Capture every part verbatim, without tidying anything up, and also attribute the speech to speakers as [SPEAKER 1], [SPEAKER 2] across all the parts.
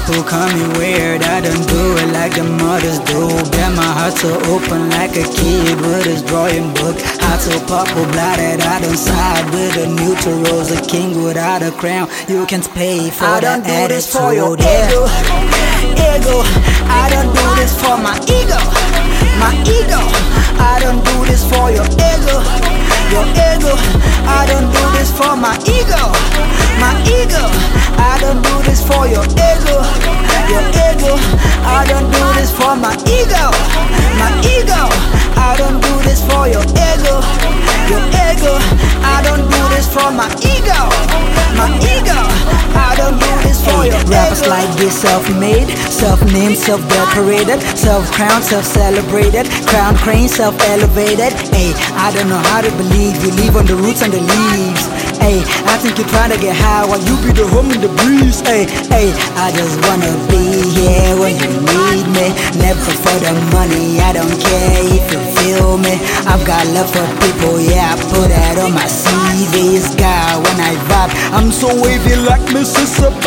[SPEAKER 1] People call me weird, I don't do it like the mothers do. Bet my heart so open like a kid with his drawing book. Heart so purple blooded, I don't side with a neutrals. A king without a crown, you can't pay for
[SPEAKER 2] I
[SPEAKER 1] the
[SPEAKER 2] don't do this for your
[SPEAKER 1] attitude,
[SPEAKER 2] ego, ego. I don't do this for my ego, my ego. I don't do this for your ego, your ego. I don't do this for my ego, my ego. I don't do this for your ego, your ego. I don't do this for my ego, my ego. I don't do this for your ego, your ego. I don't do this for my ego, my ego. I don't do this for your
[SPEAKER 1] rappers
[SPEAKER 2] ego.
[SPEAKER 1] like this self-made, self-named, self-decorated, self-crowned, self-celebrated, crown crane, self-elevated. Hey, I don't know how to believe you live on the roots and the leaves. Hey, I think you're trying to get high while you be the home in the breeze. Hey, hey, I just wanna be here when you need me. Never for the money, I don't care if you feel me. I've got love for people, yeah, I put that on my C V. It's God when I vibe, I'm so wavy like Mississippi.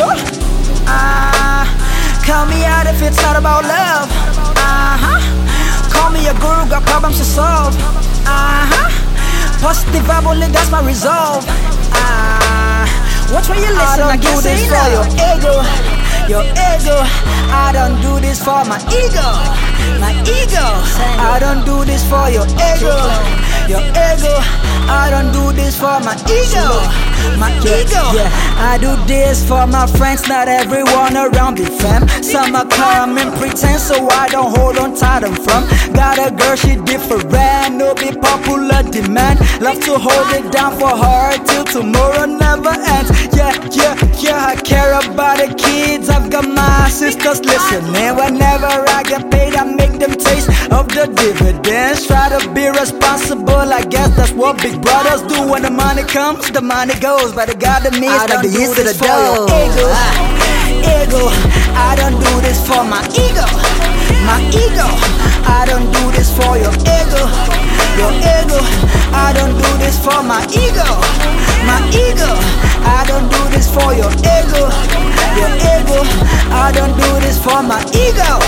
[SPEAKER 2] Ah, call me out if it's not about love. Uh-huh. Call me a guru, got problems to solve. Uh-huh. Positive vibe only, that's my resolve. Ah, watch when you listen, I,
[SPEAKER 1] I don't
[SPEAKER 2] can't
[SPEAKER 1] do
[SPEAKER 2] say
[SPEAKER 1] this
[SPEAKER 2] for
[SPEAKER 1] for
[SPEAKER 2] your ego, your ego. I don't do this for my ego, my ego. I don't do this for your ego, your ego. I don't do this for my ego, my ego.
[SPEAKER 1] Yeah, I do this for my friends, not everyone around me, fam. Some are come and pretend, so I don't hold on tight them from. Got a girl, she different, no be popular demand. Love to hold it down for her till tomorrow never ends. Yeah, yeah, yeah, I care about the kids. I've got my sisters listening. Whenever I get paid, I make them taste of the dividends. Try to be responsible, I guess that's what big brothers do. When the money comes, the money goes. But the God that means
[SPEAKER 2] I
[SPEAKER 1] like
[SPEAKER 2] don't
[SPEAKER 1] the
[SPEAKER 2] do
[SPEAKER 1] years to the
[SPEAKER 2] this for your
[SPEAKER 1] dough.
[SPEAKER 2] ego, ego. I don't do this for my ego, my ego. I don't do this for your ego, your ego. I don't do this for my ego, my ego. I don't do this for your ego, your ego. I don't do this for my ego,